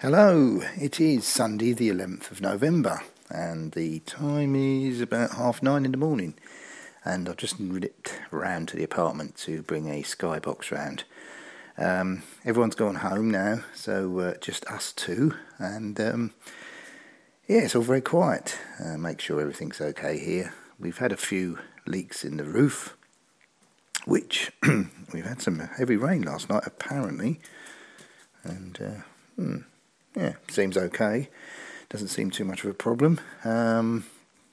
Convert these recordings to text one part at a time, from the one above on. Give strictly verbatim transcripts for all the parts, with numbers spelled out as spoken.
Hello, it is Sunday the eleventh of November and the time is about half nine in the morning, and I've just nipped round to the apartment to bring a skybox round. Um, everyone's gone home now, so uh, just us two, and um, yeah, it's all very quiet. Uh, make sure everything's okay here. We've had a few leaks in the roof, which we've had some heavy rain last night apparently, and uh, hmm. Yeah, seems okay. Doesn't seem too much of a problem. Um,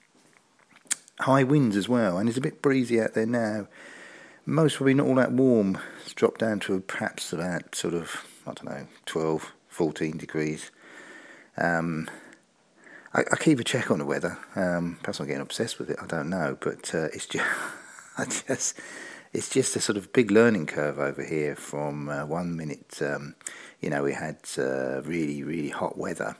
high winds as well, and it's a bit breezy out there now. Most probably not all that warm. It's dropped down to perhaps about sort of, I don't know, twelve, fourteen degrees. Um, I, I keep a check on the weather. Um, perhaps I'm getting obsessed with it, I don't know. But uh, it's just, I just, it's just a sort of big learning curve over here from uh, one minute... Um, You know, we had uh, really, really hot weather,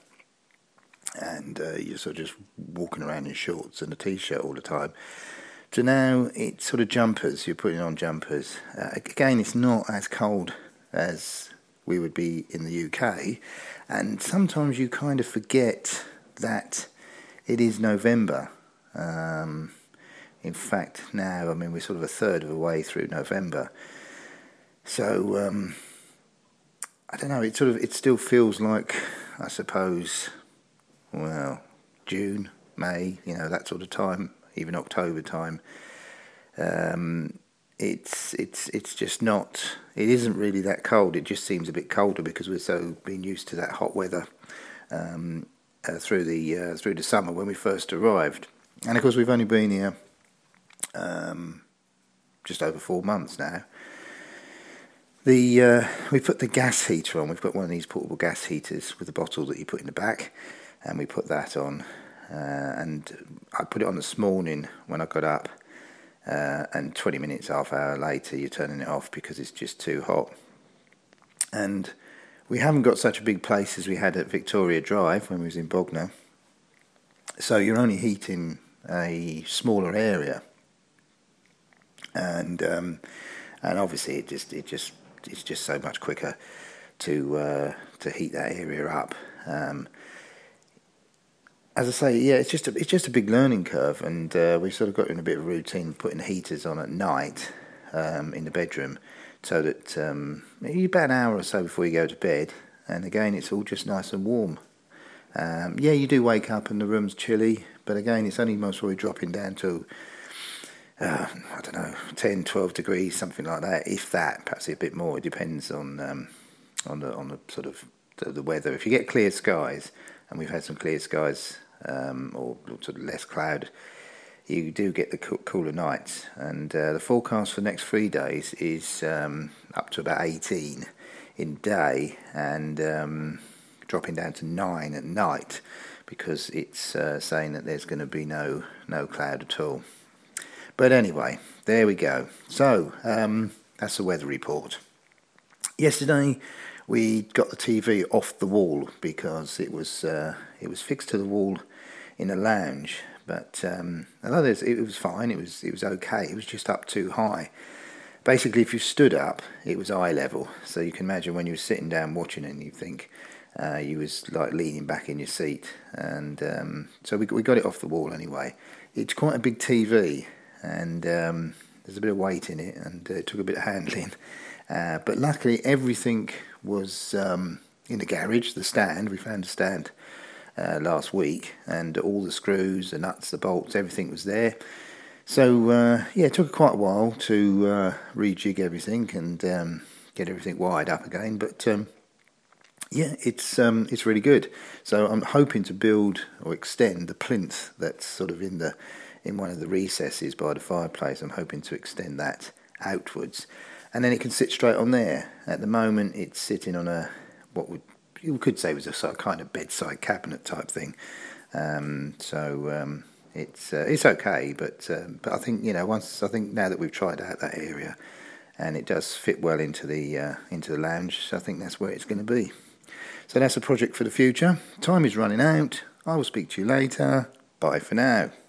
and uh, you're sort of just walking around in shorts and a t-shirt all the time. To now, it's sort of jumpers. You're putting on jumpers. Uh, again, it's not as cold as we would be in the U K, and sometimes you kind of forget that it is November. Um, in fact, now, I mean, we're sort of a third of the way through November, so. Um, I don't know, it sort of, it still feels like, I suppose, well, June, May, you know, that sort of time, even October time. Um, it's, it's, it's just not, it isn't really that cold, it just seems a bit colder because we're so being used to that hot weather um, uh, through the, uh, through the summer when we first arrived. And of course we've only been here um, just over four months now. The uh, we put the gas heater on. We've got one of these portable gas heaters with a bottle that you put in the back, and we put that on. Uh, and I put it on this morning when I got up, uh, and twenty minutes, half hour later, you're turning it off because it's just too hot. And we haven't got such a big place as we had at Victoria Drive when we was in Bognor, so you're only heating a smaller area, and um, and obviously it just it just it's just so much quicker to uh, to heat that area up. Um, as I say, yeah, it's just a, it's just a big learning curve, and uh, we sort of got in a bit of a routine putting heaters on at night um, in the bedroom, so that um, about an hour or so before you go to bed, and again it's all just nice and warm. Um, yeah, you do wake up and the room's chilly, but again it's only most probably dropping down to Uh, I don't know, ten, twelve degrees, something like that, if that, perhaps a bit more. It depends on um, on the on the sort of the, the weather. If you get clear skies, and we've had some clear skies, um, or sort of less cloud, you do get the co- cooler nights. And uh, the forecast for the next three days is um, up to about eighteen in day, and um, dropping down to nine at night, because it's uh, saying that there's going to be no no cloud at all. But anyway, there we go. So, um, that's the weather report. Yesterday, we got the T V off the wall because it was uh, it was fixed to the wall in a lounge. But um, although it was fine, it was it was okay. It was just up too high. Basically, if you stood up, it was eye level. So you can imagine when you were sitting down watching it, and you think uh, you was like leaning back in your seat. And um, so we we got it off the wall anyway. It's quite a big T V. And um, there's a bit of weight in it, and uh, it took a bit of handling. Uh, but luckily, everything was um, in the garage, the stand. We found a stand uh, last week, and all the screws, the nuts, the bolts, everything was there. So, uh, yeah, it took quite a while to uh, rejig everything and um, get everything wired up again. But, um, yeah, it's um, it's really good. So I'm hoping to build or extend the plinth that's sort of in the... in one of the recesses by the fireplace. I'm hoping to extend that outwards, and then it can sit straight on there. At the moment it's sitting on a, what would you could say was a sort of kind of bedside cabinet type thing. Um, so um, it's uh, it's okay, but um, but I think, you know, once I think now that we've tried out that area, and it does fit well into the uh, into the lounge, so I think that's where it's going to be. So that's a project for the future. Time is running out. I will speak to you later. Bye for now.